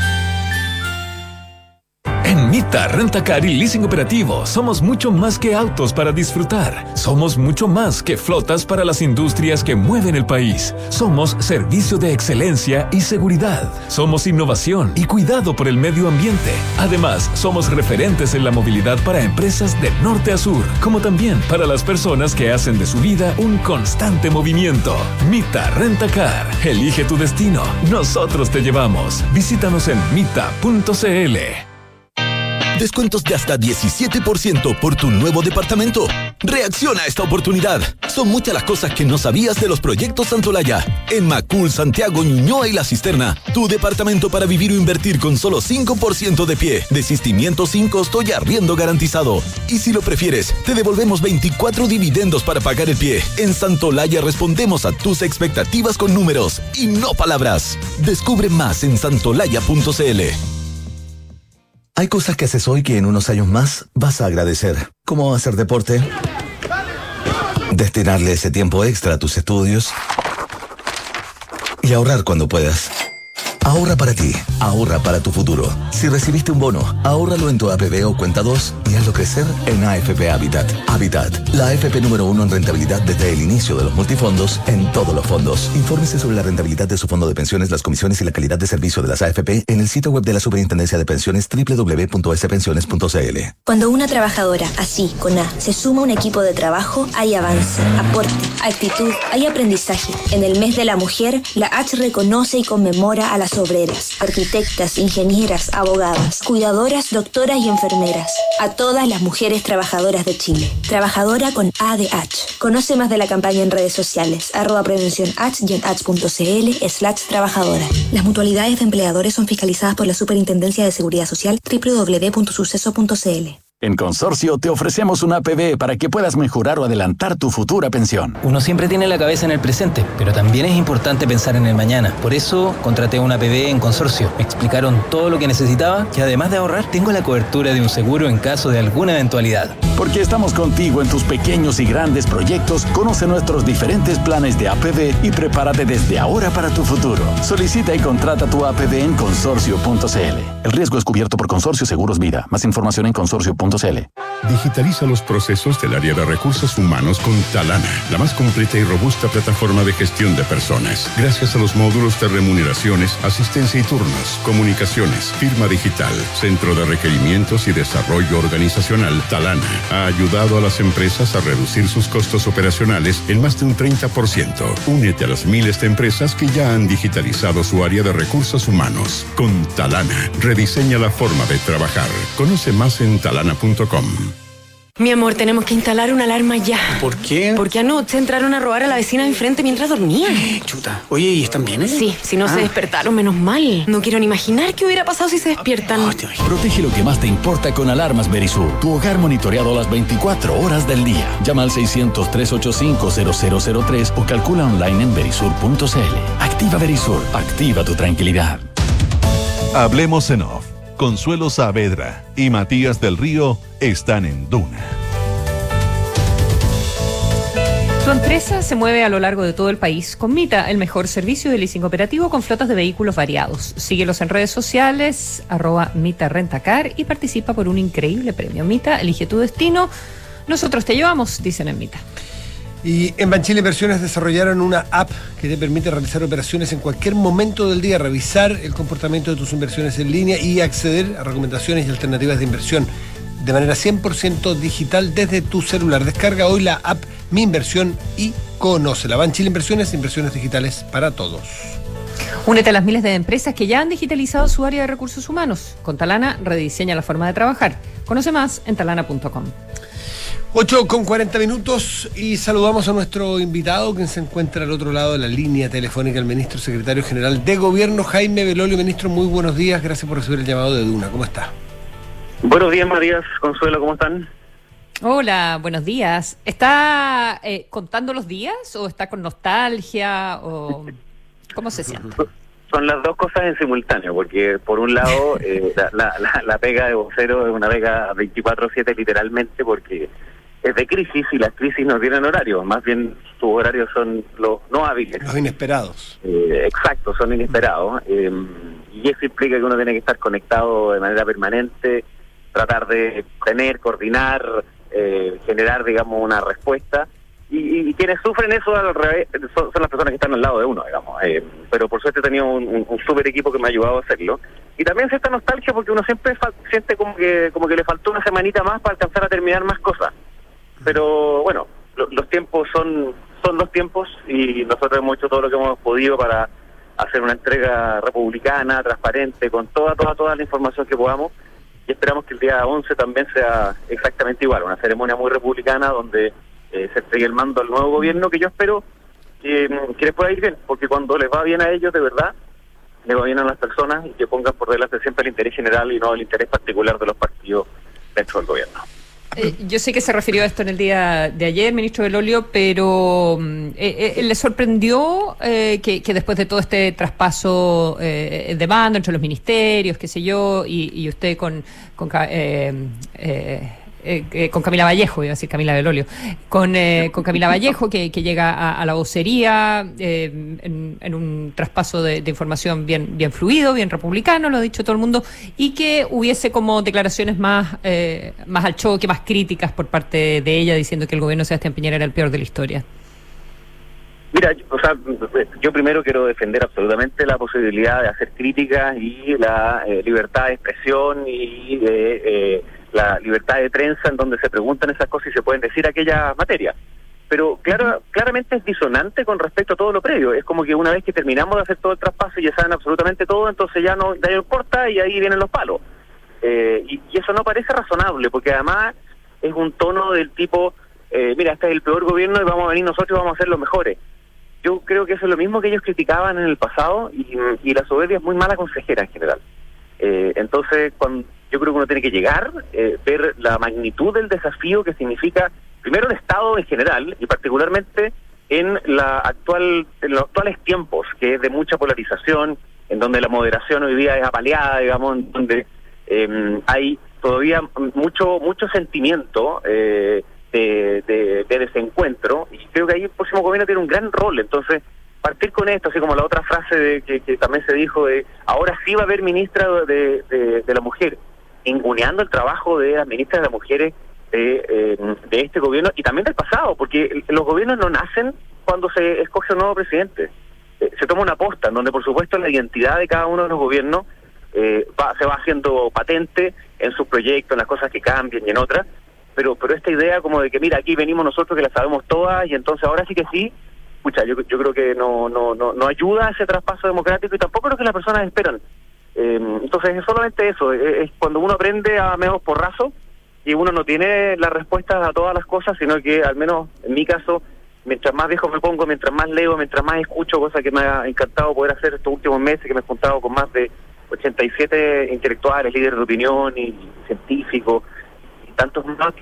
En Mita Rentacar y Leasing Operativo somos mucho más que autos para disfrutar. Somos mucho más que flotas para las industrias que mueven el país. Somos servicio de excelencia y seguridad. Somos innovación y cuidado por el medio ambiente. Además, somos referentes en la movilidad para empresas de norte a sur, como también para las personas que hacen de su vida un constante movimiento. Mita Rentacar. Elige tu destino. Nosotros te llevamos. Visítanos en mita.cl.
Descuentos de hasta 17% por tu nuevo departamento. Reacciona a esta oportunidad. Son muchas las cosas que no sabías de los proyectos Santolaya. En Macul, Santiago, Ñuñoa y La Cisterna. Tu departamento para vivir o invertir con solo 5% de pie. Desistimiento sin costo y arriendo garantizado. Y si lo prefieres, te devolvemos 24 dividendos para pagar el pie. En Santolaya respondemos a tus expectativas con números y no palabras. Descubre más en santolaya.cl. Hay cosas que haces hoy que en unos años más vas a agradecer. Como hacer deporte, destinarle ese tiempo extra a tus estudios y ahorrar cuando puedas. Ahorra para ti, ahorra para tu futuro. Si recibiste un bono, ahórralo en tu APB o cuenta 2 y hazlo crecer en AFP Habitat. Habitat, la AFP número 1 en rentabilidad desde el inicio de los multifondos en todos los fondos. Infórmese sobre la rentabilidad de su fondo de pensiones, las comisiones y la calidad de servicio de las AFP en el sitio web de la Superintendencia de Pensiones www.spensiones.cl.
Cuando una trabajadora, así, con A, se suma a un equipo de trabajo, hay avance, aporte, actitud, hay aprendizaje. En el mes de la mujer, la H reconoce y conmemora a las trabajadoras obreras, arquitectas, ingenieras, abogadas, cuidadoras, doctoras y enfermeras. A todas las mujeres trabajadoras de Chile. Trabajadora con A de H. Conoce más de la campaña en redes sociales, @prevencionh y en h.cl/trabajadora. Las mutualidades de empleadores son fiscalizadas por la Superintendencia de Seguridad Social, www.suceso.cl.
En Consorcio te ofrecemos una APB para que puedas mejorar o adelantar tu futura pensión.
Uno siempre tiene la cabeza en el presente, pero también es importante pensar en el mañana. Por eso contraté una APB en Consorcio. Me explicaron todo lo que necesitaba y además de ahorrar, tengo la cobertura de un seguro en caso de alguna eventualidad.
Porque estamos contigo en tus pequeños y grandes proyectos. Conoce nuestros diferentes planes de APB y prepárate desde ahora para tu futuro. Solicita y contrata tu APB en consorcio.cl. El riesgo es cubierto por Consorcio Seguros Vida. Más información en consorcio.cl.
Digitaliza los procesos del área de recursos humanos con Talana, la más completa y robusta plataforma de gestión de personas. Gracias a los módulos de remuneraciones, asistencia y turnos, comunicaciones, firma digital, centro de requerimientos y desarrollo organizacional, Talana ha ayudado a las empresas a reducir sus costos operacionales en más de un 30%. Únete a las miles de empresas que ya han digitalizado su área de recursos humanos. Con Talana, rediseña la forma de trabajar. Conoce más en talana.com.
Mi amor, tenemos que instalar una alarma ya.
¿Por qué?
Porque anoche entraron a robar a la vecina de enfrente mientras dormían.
Chuta. Oye, ¿y están bien ellos?
Sí, si no se despertaron, menos mal. No quiero ni imaginar qué hubiera pasado si se despiertan.
Protege lo que más te importa con Alarmas Verisur. Tu hogar monitoreado las 24 horas del día. Llama al 600-385-0003 o calcula online en verisur.cl. Activa Verisur. Activa tu tranquilidad.
Hablemos en off. Consuelo Saavedra y Matías del Río están en Duna.
Tu empresa se mueve a lo largo de todo el país con Mita, el mejor servicio de leasing operativo con flotas de vehículos variados. Síguelos en redes sociales, @Mita Rentacar y participa por un increíble premio. Mita, elige tu destino. Nosotros te llevamos, dicen en Mita.
Y en Banchile Inversiones desarrollaron una app que te permite realizar operaciones en cualquier momento del día, revisar el comportamiento de tus inversiones en línea y acceder a recomendaciones y alternativas de inversión de manera 100% digital desde tu celular. Descarga hoy la app Mi Inversión y conócela. Banchile Inversiones, inversiones digitales para todos.
Únete a las miles de empresas que ya han digitalizado su área de recursos humanos. Con Talana rediseña la forma de trabajar. Conoce más en talana.com.
8:40 y saludamos a nuestro invitado que se encuentra al otro lado de la línea telefónica, el ministro secretario general de Gobierno, Jaime Belolio. Ministro, muy buenos días, gracias por recibir el llamado de Duna. ¿Cómo está?
Buenos días, Matías, Consuelo, ¿cómo están?
Hola, buenos días. ¿Está contando los días o está con nostalgia o cómo se siente?
Son las dos cosas en simultáneo, porque por un lado la pega de vocero es una pega 24/7 literalmente, porque es de crisis y las crisis no tienen horario, más bien sus horarios son los no hábiles.
Los inesperados.
Exacto, son inesperados. Y eso implica que uno tiene que estar conectado de manera permanente, tratar de coordinar, generar, digamos, una respuesta. Y quienes sufren eso al revés son las personas que están al lado de uno, digamos. Pero por suerte he tenido un súper equipo que me ha ayudado a hacerlo. Y también cierta nostalgia porque uno siempre siente como que le faltó una semanita más para alcanzar a terminar más cosas. Pero bueno, los tiempos son los tiempos y nosotros hemos hecho todo lo que hemos podido para hacer una entrega republicana, transparente, con toda la información que podamos. Y esperamos que el día 11 también sea exactamente igual, una ceremonia muy republicana donde se entregue el mando al nuevo gobierno, que yo espero que les pueda ir bien, porque cuando les va bien a ellos, de verdad, les va bien a las personas y que pongan por delante siempre el interés general y no el interés particular de los partidos dentro del gobierno.
Yo sé que se refirió a esto en el día de ayer, ministro Belolio, pero ¿le sorprendió que después de todo este traspaso de mando entre los ministerios, qué sé yo, y usted con Camila Vallejo, iba a decir Camila Belolio, con Camila Vallejo, que llega a la vocería en un traspaso de información bien fluido, bien republicano, lo ha dicho todo el mundo, y que hubiese como declaraciones más al choque, más críticas por parte de ella, diciendo que el gobierno de Sebastián Piñera era el peor de la historia?
Mira, yo primero quiero defender absolutamente la posibilidad de hacer críticas y la libertad de expresión y de la libertad de prensa en donde se preguntan esas cosas y se pueden decir aquella materia. pero claramente es disonante con respecto a todo lo previo. Es como que una vez que terminamos de hacer todo el traspaso y ya saben absolutamente todo, entonces ya no importa y ahí vienen los palos. Y eso no parece razonable, porque además es un tono del tipo, mira, este es el peor gobierno y vamos a venir nosotros y vamos a ser los mejores. Yo creo que eso es lo mismo que ellos criticaban en el pasado, y la soberbia es muy mala consejera en general. Entonces, yo creo que uno tiene que llegar, ver la magnitud del desafío que significa, primero, el Estado en general, y particularmente en los actuales tiempos, que es de mucha polarización, en donde la moderación hoy día es apaleada, digamos, en donde hay todavía mucho sentimiento de desencuentro, y creo que ahí el próximo gobierno tiene un gran rol. Entonces, partir con esto, así como la otra frase que también se dijo, de ahora sí va a haber ministra de la mujer, ninguneando el trabajo de las ministras de las mujeres de este gobierno y también del pasado, porque los gobiernos no nacen cuando se escoge un nuevo presidente. Se toma una posta en donde, por supuesto, la identidad de cada uno de los gobiernos se va haciendo patente en sus proyectos, en las cosas que cambian y en otras, pero esta idea como de que, mira, aquí venimos nosotros que las sabemos todas y entonces ahora sí que sí, escucha, yo creo que no ayuda a ese traspaso democrático y tampoco es lo que las personas esperan. Entonces es solamente eso, es cuando uno aprende a menos porrazo y uno no tiene las respuestas a todas las cosas, sino que, al menos en mi caso, mientras más viejo me pongo, mientras más leo, mientras más escucho, cosa que me ha encantado poder hacer estos últimos meses, que me he juntado con más de 87 intelectuales, líderes de opinión y científicos y tantos más,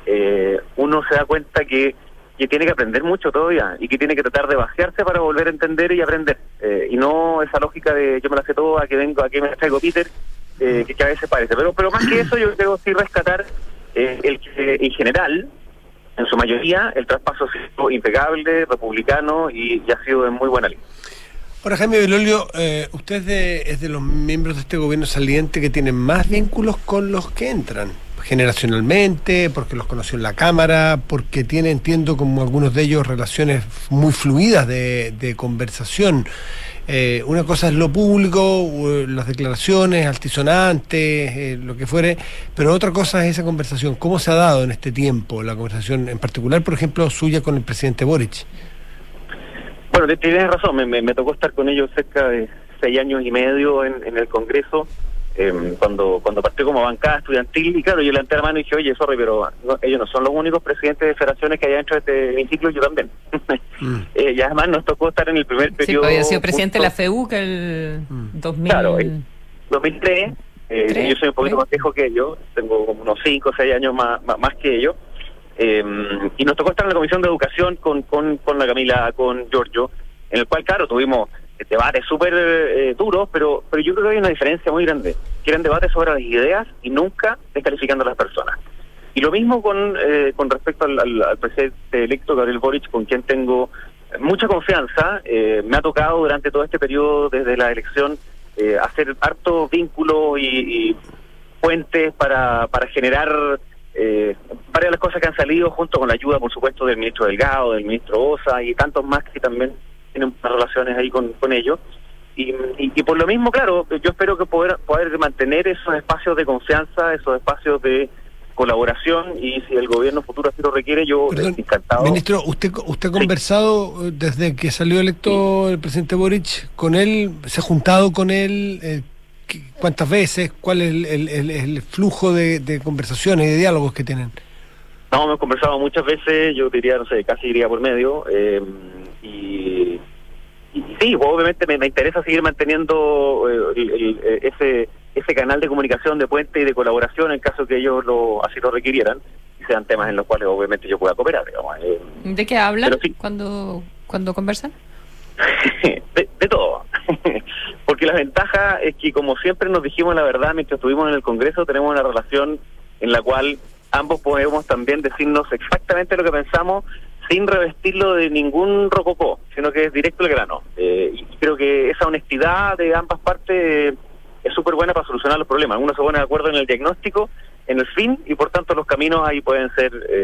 uno se da cuenta que tiene que aprender mucho todavía y que tiene que tratar de vaciarse para volver a entender y aprender, y no esa lógica de yo me la sé todo, aquí me la traigo Peter, que a veces parece, pero más que eso yo creo sí rescatar el que en general, en su mayoría, el traspaso ha sido impecable, republicano y ha sido de muy buena línea.
Ahora, Jaime Belolio, usted es de los miembros de este gobierno saliente que tienen más vínculos con los que entran, generacionalmente, porque los conoció en la Cámara, porque tiene, entiendo, como algunos de ellos, relaciones muy fluidas de conversación. Una cosa es lo público, las declaraciones altisonantes, lo que fuere, pero otra cosa es esa conversación. ¿Cómo se ha dado en este tiempo la conversación, en particular, por ejemplo, suya con el presidente Boric?
Bueno, tienes razón, me tocó estar con ellos cerca de 6 años y medio en el Congreso, cuando partió como bancada estudiantil, y claro, yo levanté la mano y dije, oye, sorry, pero ellos no son los únicos presidentes de federaciones que hay dentro de este hemiciclo, yo también. Y además nos tocó estar en el primer periodo.
Sí, había sido presidente de la FEU que el 2000...
Claro, 2003, yo soy un poquito más viejo que ellos, tengo como unos 5 o 6 años más que ellos, y nos tocó estar en la Comisión de Educación con la Camila, con Giorgio, en el cual, claro, tuvimos debates súper duros, pero yo creo que hay una diferencia muy grande, que eran debates sobre las ideas y nunca descalificando a las personas. Y lo mismo con respecto al presidente electo Gabriel Boric, con quien tengo mucha confianza. Me ha tocado durante todo este periodo, desde la elección, hacer harto vínculo y puentes para generar varias de las cosas que han salido, junto con la ayuda, por supuesto, del ministro Delgado, del ministro Osa y tantos más que también tienen relaciones ahí con ellos. Y por lo mismo, claro, yo espero que poder mantener esos espacios de confianza, esos espacios de colaboración, y si el gobierno futuro así lo requiere, yo encantado.
Ministro, ¿usted ha conversado desde que salió electo el presidente Boric con él? ¿Se ha juntado con él? ¿Cuántas veces? ¿Cuál es el flujo de conversaciones y de diálogos que tienen?
No, hemos conversado muchas veces, yo diría, no sé, casi iría por medio, y sí, obviamente me interesa seguir manteniendo ese canal de comunicación, de puente y de colaboración en caso que ellos así lo requirieran, y sean temas en los cuales obviamente yo pueda cooperar, digamos.
¿De qué hablan
sí,
cuando conversan?
de todo. Porque la ventaja es que, como siempre nos dijimos la verdad mientras estuvimos en el Congreso, tenemos una relación en la cual ambos podemos también decirnos exactamente lo que pensamos sin revestirlo de ningún rococó, sino que es directo al grano. Y creo que esa honestidad de ambas partes es súper buena para solucionar los problemas. Uno se pone de acuerdo en el diagnóstico, en el fin, y por tanto los caminos ahí pueden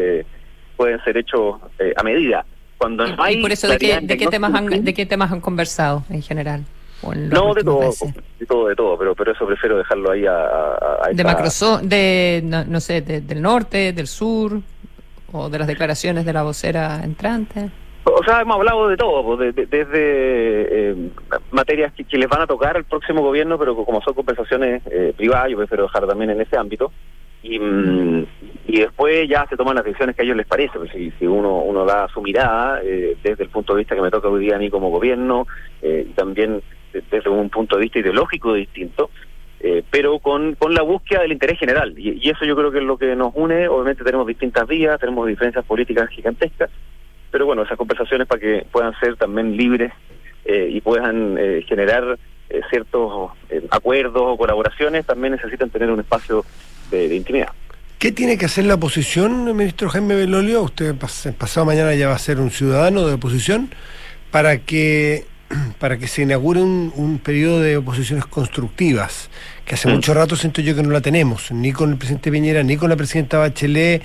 ser hechos a medida. Cuando no hay,
y por eso, ¿de qué temas han conversado en general?
No, de todo, pero eso prefiero dejarlo ahí a
de Macrozone, no sé, del norte, del sur. o de las declaraciones de la vocera entrante?
O sea, hemos hablado de todo, desde materias que les van a tocar al próximo gobierno, pero como son conversaciones privadas, yo prefiero dejar también en ese ámbito. Y después ya se toman las decisiones que a ellos les parece. Pues si uno da su mirada desde el punto de vista que me toca hoy día a mí como gobierno, y también desde un punto de vista ideológico distinto, pero con la búsqueda del interés general. Y eso yo creo que es lo que nos une. Obviamente tenemos distintas vías, tenemos diferencias políticas gigantescas, pero bueno, esas conversaciones, para que puedan ser también libres y puedan generar ciertos acuerdos o colaboraciones, también necesitan tener un espacio de intimidad.
¿Qué tiene que hacer la oposición, ministro Jaime Belolio? Usted pasado mañana ya va a ser un ciudadano de oposición, para que se inaugure un periodo de oposiciones constructivas, que hace mucho rato siento yo que no la tenemos, ni con el presidente Piñera, ni con la presidenta Bachelet.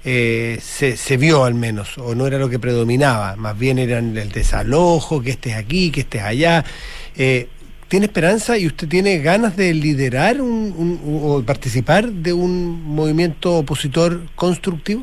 Se vio al menos, o no era lo que predominaba, más bien eran el desalojo, que estés aquí, que estés allá. ¿Tiene esperanza y usted tiene ganas de liderar o participar de un movimiento opositor constructivo?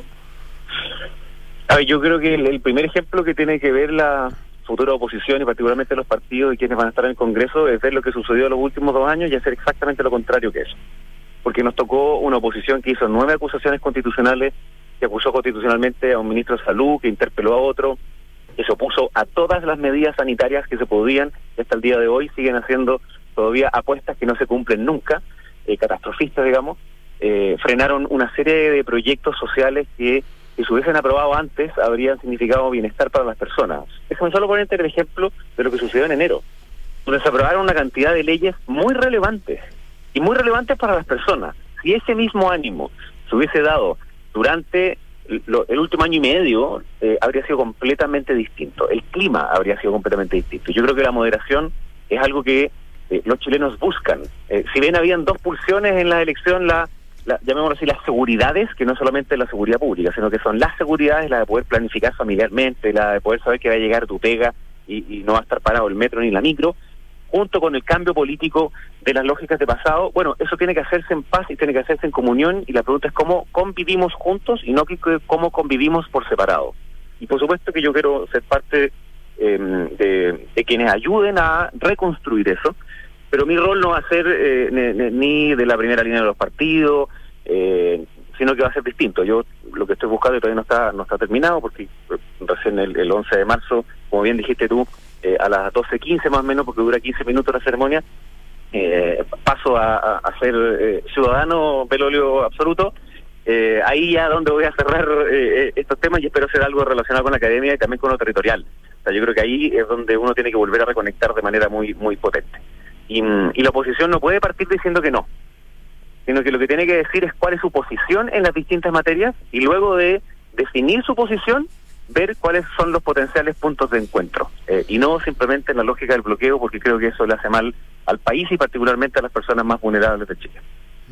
A ver, yo creo que el primer ejemplo que tiene que ver la futura oposición, y particularmente los partidos y quienes van a estar en el Congreso, es ver lo que sucedió en los últimos 2 años y hacer exactamente lo contrario que eso. Porque nos tocó una oposición que hizo 9 acusaciones constitucionales, que acusó constitucionalmente a un ministro de Salud, que interpeló a otro, que se opuso a todas las medidas sanitarias que se podían, y hasta el día de hoy siguen haciendo todavía apuestas que no se cumplen nunca, catastrofistas, digamos. Frenaron una serie de proyectos sociales que si se hubiesen aprobado antes habrían significado bienestar para las personas. Déjame solo ponerte el ejemplo de lo que sucedió en enero, donde se aprobaron una cantidad de leyes muy relevantes, y muy relevantes para las personas. Si ese mismo ánimo se hubiese dado durante el último año y medio, habría sido completamente distinto. El clima habría sido completamente distinto. Yo creo que la moderación es algo que los chilenos buscan. Si bien habían 2 pulsiones en la elección, llamémoslo así, las seguridades, que no solamente la seguridad pública, sino que son las seguridades, la de poder planificar familiarmente, la de poder saber que va a llegar tu pega y no va a estar parado el metro ni la micro, junto con el cambio político de las lógicas de pasado. Bueno, eso tiene que hacerse en paz y tiene que hacerse en comunión, y la pregunta es cómo convivimos juntos y no cómo convivimos por separado. Y por supuesto que yo quiero ser parte de quienes ayuden a reconstruir eso, pero mi rol no va a ser ni de la primera línea de los partidos, sino que va a ser distinto. Yo lo que estoy buscando, y todavía no está terminado, porque recién el 11 de marzo, como bien dijiste tú, a las 12:15 más o menos, porque dura 15 minutos la ceremonia, paso a ser ciudadano Belolio absoluto. Ahí ya donde voy a cerrar estos temas, y espero hacer algo relacionado con la academia y también con lo territorial. O sea, yo creo que ahí es donde uno tiene que volver a reconectar de manera muy muy potente. Y la oposición no puede partir diciendo que no, sino que lo que tiene que decir es cuál es su posición en las distintas materias, y luego de definir su posición, ver cuáles son los potenciales puntos de encuentro, y no simplemente en la lógica del bloqueo, porque creo que eso le hace mal al país y particularmente a las personas más vulnerables de Chile.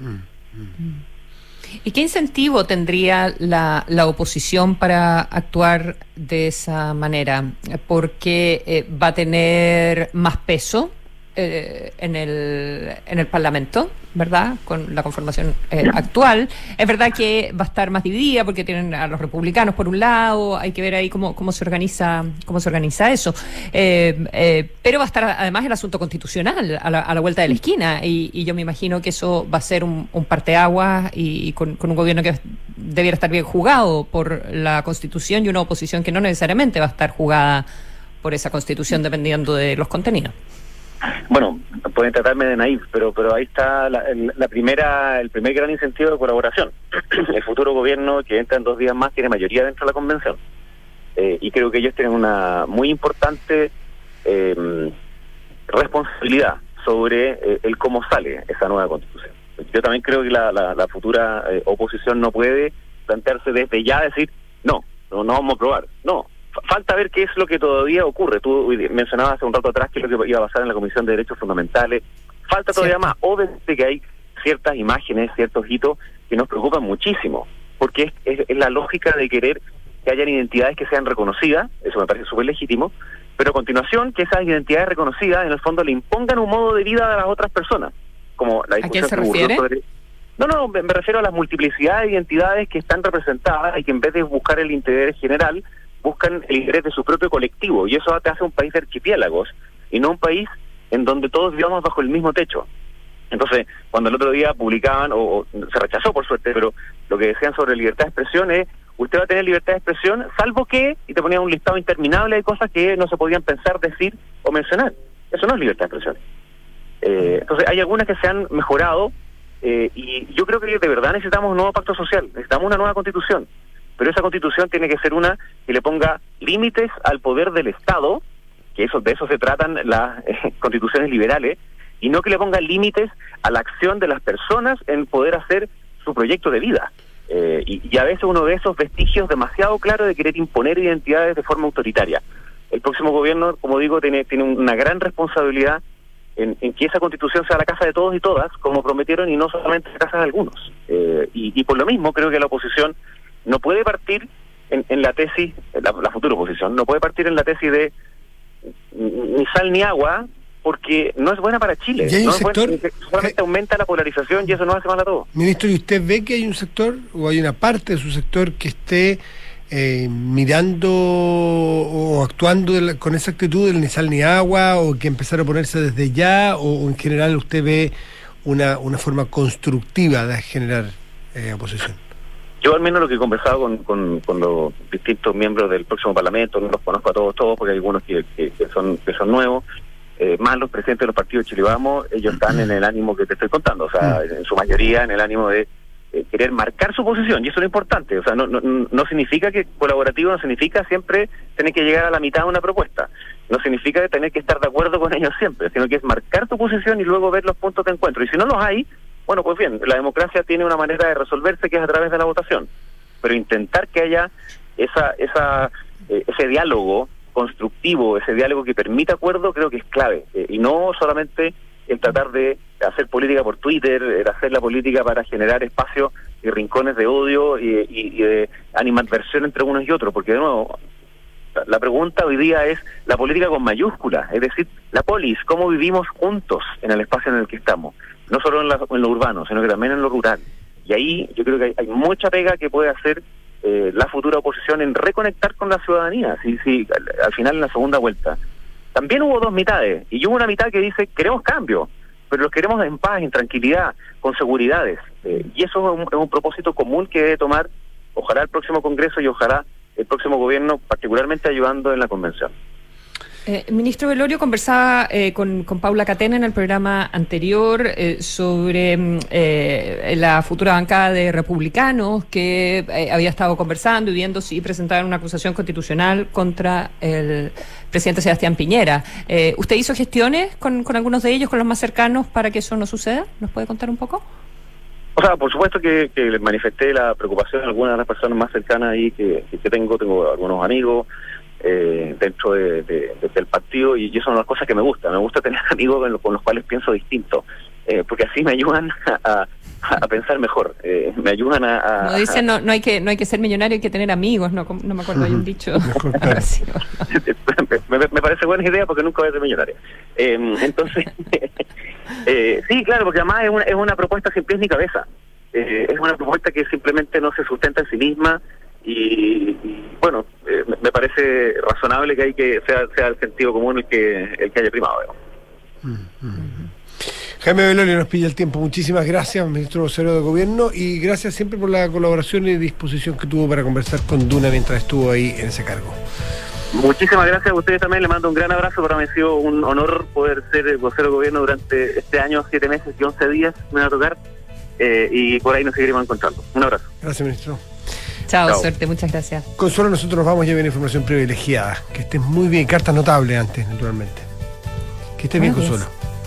¿Y qué incentivo tendría la oposición para actuar de esa manera? Porque va a tener más peso en el Parlamento, ¿verdad? Con la conformación actual. Es verdad que va a estar más dividida porque tienen a los republicanos por un lado, hay que ver ahí cómo se organiza eso. Pero va a estar además el asunto constitucional a la vuelta de la esquina, y yo me imagino que eso va a ser un parteaguas, y con un gobierno que debiera estar bien jugado por la Constitución, y una oposición que no necesariamente va a estar jugada por esa Constitución dependiendo de los contenidos.
Bueno, pueden tratarme de naif, pero ahí está el primer gran incentivo de colaboración. El futuro gobierno que entra en 2 días más tiene mayoría dentro de la convención, y creo que ellos tienen una muy importante responsabilidad sobre el cómo sale esa nueva constitución. Yo también creo que la futura oposición no puede plantearse desde ya decir no vamos a aprobar, no. Falta ver qué es lo que todavía ocurre. Tú mencionabas hace un rato atrás qué es lo que iba a pasar en la Comisión de Derechos Fundamentales. Falta todavía más. Obviamente que hay ciertas imágenes, ciertos hitos que nos preocupan muchísimo, porque es la lógica de querer que hayan identidades que sean reconocidas, eso me parece súper legítimo, pero a continuación que esas identidades reconocidas en el fondo le impongan un modo de vida a las otras personas. Como la discusión
¿a quién se refiere?
No, me refiero a las multiplicidad de identidades que están representadas y que en vez de buscar el interés general, buscan el interés de su propio colectivo, y eso te hace un país de archipiélagos y no un país en donde todos vivamos bajo el mismo techo. Entonces, cuando el otro día publicaban, o se rechazó por suerte, pero lo que decían sobre libertad de expresión es, usted va a tener libertad de expresión, salvo que, y te ponían un listado interminable de cosas que no se podían pensar, decir o mencionar. Eso no es libertad de expresión. Entonces, hay algunas que se han mejorado, y yo creo que de verdad necesitamos un nuevo pacto social, necesitamos una nueva constitución, pero esa constitución tiene que ser una que le ponga límites al poder del Estado, que de eso se tratan las constituciones liberales, y no que le ponga límites a la acción de las personas en poder hacer su proyecto de vida. Y a veces uno ve esos vestigios demasiado claros de querer imponer identidades de forma autoritaria. El próximo gobierno, como digo, tiene una gran responsabilidad en que esa constitución sea la casa de todos y todas, como prometieron, y no solamente la casa de algunos. Y por lo mismo creo que la oposición no puede partir en la tesis, la futura oposición, no puede partir en la tesis de ni sal ni agua, porque no es buena para Chile.
¿Y hay un sector?
Solamente aumenta la polarización y eso no hace mal a todos.
Ministro, ¿y usted ve que hay un sector o hay una parte de su sector que esté mirando o actuando con esa actitud del ni sal ni agua, o que empezar a ponerse desde ya, o en general usted ve una forma constructiva de generar oposición?
Yo al menos lo que he conversado con los distintos miembros del próximo Parlamento, no los conozco a todos porque hay algunos que son nuevos, más los presidentes de los partidos de Chile Vamos, ellos están en el ánimo que te estoy contando, o sea, en su mayoría en el ánimo de querer marcar su posición, y eso es lo importante. O sea, no significa que colaborativo, no significa siempre tener que llegar a la mitad de una propuesta, no significa tener que estar de acuerdo con ellos siempre, sino que es marcar tu posición y luego ver los puntos de encuentro, y si no los hay, bueno, pues bien, la democracia tiene una manera de resolverse que es a través de la votación, pero intentar que haya ese diálogo constructivo, ese diálogo que permita acuerdo, creo que es clave, y no solamente el tratar de hacer política por Twitter, el hacer la política para generar espacios y rincones de odio y de animadversión entre unos y otros, porque de nuevo, la pregunta hoy día es la política con mayúscula, es decir, la polis, cómo vivimos juntos en el espacio en el que estamos, no solo en lo urbano, sino que también en lo rural. Y ahí yo creo que hay mucha pega que puede hacer la futura oposición en reconectar con la ciudadanía. Sí, al final, en la segunda vuelta también hubo dos mitades, y hubo una mitad que dice queremos cambio, pero los queremos en paz, en tranquilidad, con seguridades, y eso es un propósito común que debe tomar, ojalá el próximo Congreso y ojalá el próximo gobierno, particularmente ayudando en la convención.
Ministro Velorio, conversaba con Paula Catena en el programa anterior sobre la futura bancada de republicanos que había estado conversando y viendo si presentaban una acusación constitucional contra el presidente Sebastián Piñera. ¿Usted hizo gestiones con algunos de ellos, con los más cercanos, para que eso no suceda? ¿Nos puede contar un poco?
O sea, por supuesto que manifesté la preocupación de algunas de las personas más cercanas ahí que tengo algunos amigos dentro del partido, y eso es una de las cosas que me gusta tener amigos con los cuales pienso distinto, porque así me ayudan a pensar mejor, me ayudan a...
No dicen, no hay que ser millonario, hay que tener amigos, no me acuerdo, hay un dicho así.
Me parece buena idea porque nunca voy a ser millonario. Entonces, sí, claro, porque además es una propuesta sin pies ni cabeza, es una propuesta que simplemente no se sustenta en sí misma. Y bueno, me parece razonable que sea el sentido común el que haya primado.
Jaime Velorio, nos pilla el tiempo. Muchísimas gracias, ministro vocero de Gobierno, y gracias siempre por la colaboración y disposición que tuvo para conversar con Duna mientras estuvo ahí en ese cargo.
Muchísimas gracias a ustedes también, le mando un gran abrazo. Para mí ha sido un honor poder ser vocero de Gobierno durante este año, 7 meses y 11 días me va a tocar, y por ahí nos seguiremos encontrando. Un abrazo.
Gracias, ministro.
Chao, suerte, muchas gracias.
Consuelo, nosotros nos vamos, ya viene información privilegiada. Que estés muy bien, cartas notables antes, naturalmente. Que estés bien, Consuelo.